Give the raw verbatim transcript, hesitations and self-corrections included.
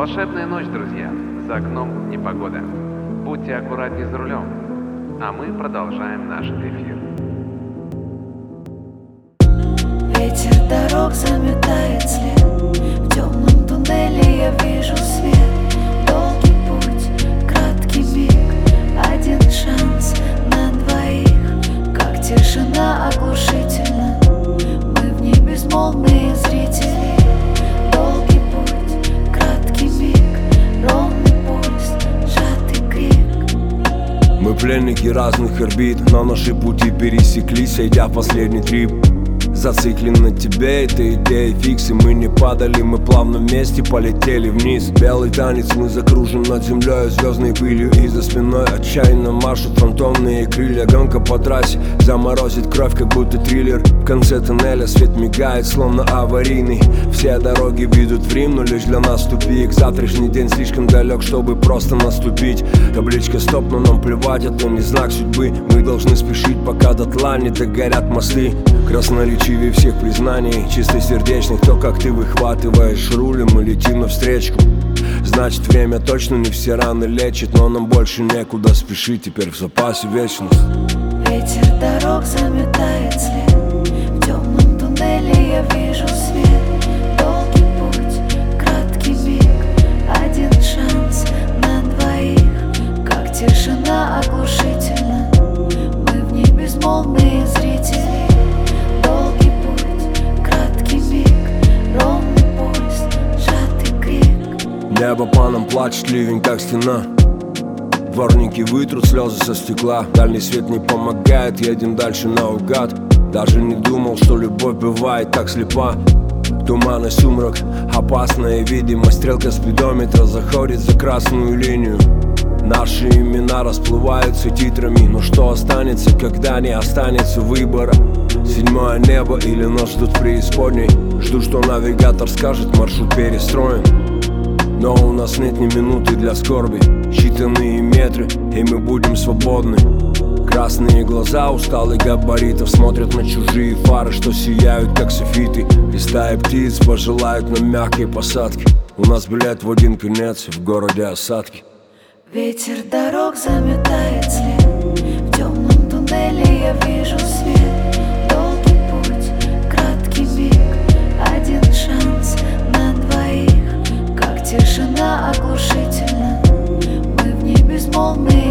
Волшебная ночь, друзья. За окном непогода. Будьте аккуратнее за рулем. А мы продолжаем наш эфир. Ветер дорог заметает след. В темном туннеле я вижу свет. Долгий путь, краткий миг, один шанс на двоих. Как тишина оглушительна. Мы в ней безмолвные зрители. Долгий путь, краткий миг, ровный пульс, сжатый крик. Мы пленники разных орбит, но наши пути пересеклись, сойдя в последний трип. Зациклен на тебе, это идея фикс. И мы не падали, мы плавно вместе полетели вниз. Белый танец, мы закружим над землей звездной пылью. И за спиной отчаянно маршут фантомные крылья. Гонка по трассе заморозит кровь, как будто триллер. В конце тоннеля свет мигает, словно аварийный. Все дороги ведут в Рим, но лишь для нас тупик. Завтрашний день слишком далек, чтобы просто наступить. Табличка стоп, но нам плевать, это не знак судьбы. Мы должны спешить, пока дотла не догорят мосты. Красноречивее всех признаний, чистосердечных. То, как ты выхватываешь руль, мы летим навстречу. Значит, время точно не все раны лечит. Но нам больше некуда спешить, теперь в запасе вечность. Ветер дорог заметает след. В темном туннеле я вижу свет. Долгий путь, краткий миг, один шанс на двоих. Как тишина оглушительна. Мы в ней безмолвные зрители. Долгий путь, краткий миг, ровный пульс, сжатый крик. Небо по нам плачет, ливень как стена. Дворники вытрут слезы со стекла. Дальний свет не помогает, едем дальше наугад. Даже не думал, что любовь бывает так слепа. Туман и сумрак, опасная видимость. Стрелка спидометра заходит за красную линию. Наши имена расплываются титрами. Но что останется, когда не останется выбора? Седьмое небо или нас ждут преисподней. Жду, что навигатор скажет, маршрут перестроен. Но у нас нет ни минуты для скорби. Считанные метры, и мы будем свободны. Красные глаза усталых габаритов смотрят на чужие фары, что сияют как софиты. И стаи птиц пожелают нам мягкой посадки. У нас билет в один конец, в городе осадки. Ветер дорог заметает след. В темном туннеле я вижу свет. Долгий путь, краткий миг, один шанс на двоих. Как тишина оглушительна. Мы в ней безмолвные